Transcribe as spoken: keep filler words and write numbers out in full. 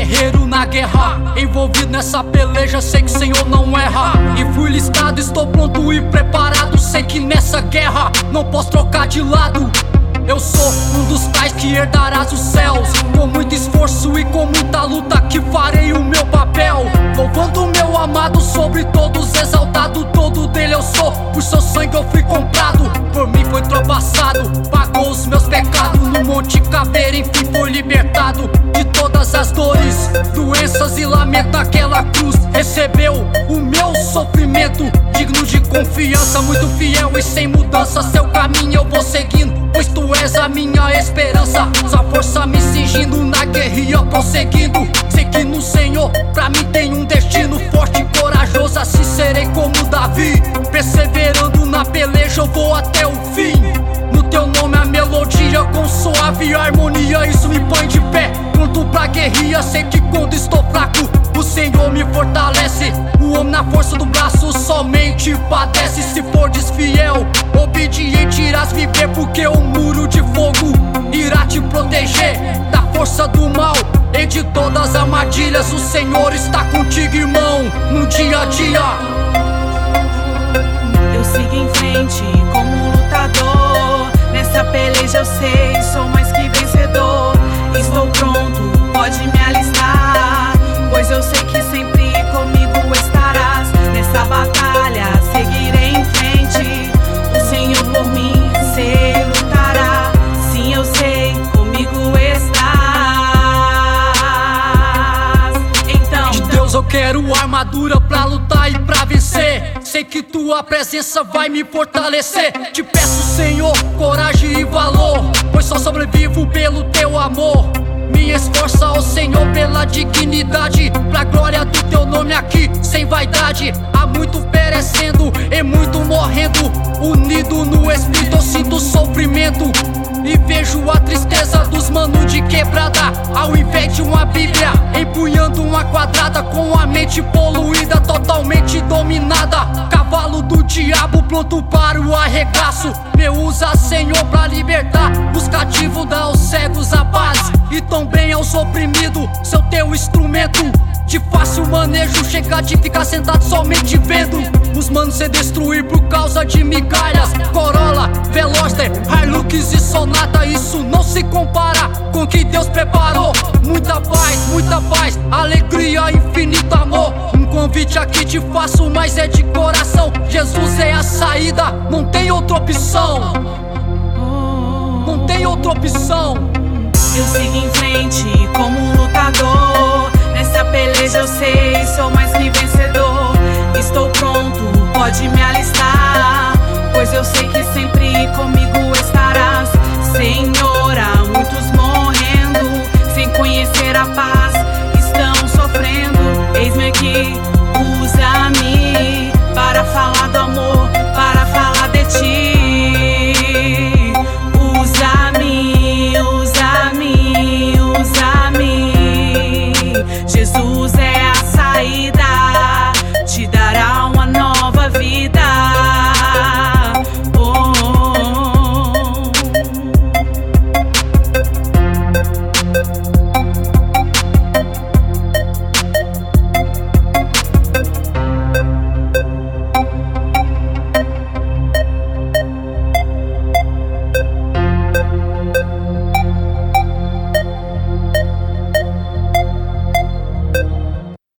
guerreiro na guerra, envolvido nessa peleja, sei que o Senhor não erra. E fui listado, estou pronto e preparado, sei que nessa guerra não posso trocar de lado. Eu sou um dos tais que herdarás os céus, com muito esforço e com muita luta que farei o meu papel. Louvando o meu amado, sobre todos exaltado, todo dele eu sou, por seu sangue eu fui comprado. Por mim foi ultrapassado, pagou os meus pecados, no Monte Caveira enfim foi libertado. De todas as dores, doenças e lamento naquela cruz, recebeu o meu sofrimento, digno de confiança, muito fiel e sem mudança. Seu caminho eu vou seguindo, pois tu és a minha esperança. Sua força me cingindo, na guerrilha prosseguindo. Sei que no Senhor pra mim tem um destino forte e corajoso, assim serei como Davi, perseverando na peleja eu vou até o fim. No teu nome a melodia com suave harmonia, isso me põe de pé, pronto pra guerrilha. Sei que quando estou fraco o Senhor me fortalece, o homem na força do braço somente padece. Se for desfiel, obediente irás viver, porque o muro de fogo irá te proteger da força do mal e de todas as armadilhas. O Senhor está contigo, irmão, no dia a dia. Eu sigo em frente como um lutador, nessa peleja eu sei, sou mais que vencedor. Estou pronto, pode me alistar, pois eu sei que sempre comigo estarás. Nessa batalha seguirei em frente, o Senhor por mim se lutará. Sim, eu sei, comigo estás. Então, de Deus eu quero armadura pra lutar e pra vencer. Sei que tua presença vai me fortalecer. Te peço, Senhor, coragem e valor, pois só sobrevivo pelo teu amor. Me esforça, ó Senhor, pela dignidade, pra glória do teu nome aqui, sem vaidade. Há muito perecendo e muito morrendo, unido no Espírito eu sinto sofrimento e vejo a tristeza dos manos de quebrada, ao invés de uma Bíblia, empunhando uma quadrada, com a mente poluída, totalmente dominada. Cavalo do diabo pronto para o arregaço, me usa, Senhor, pra libertar os cativos, dá aos cegos a paz e também aos oprimidos, seu teu instrumento de fácil manejo, chega de ficar sentado somente vendo os manos se destruir por causa de migalhas. Corolla, Veloster, Hilux e Sonata, isso não se compara com o que Deus preparou. Muita paz, muita paz, alegria, infinito amor. Um convite aqui te faço, mas é de coração. Jesus é a saída, não tem outra opção. Não tem outra opção. Eu sigo em frente como um lutador, nessa peleja eu sei, sou mais que vencedor. Estou pronto, pode me alistar, pois eu sei que sempre comigo estarás. Senhor, há muitos morrendo sem conhecer a paz.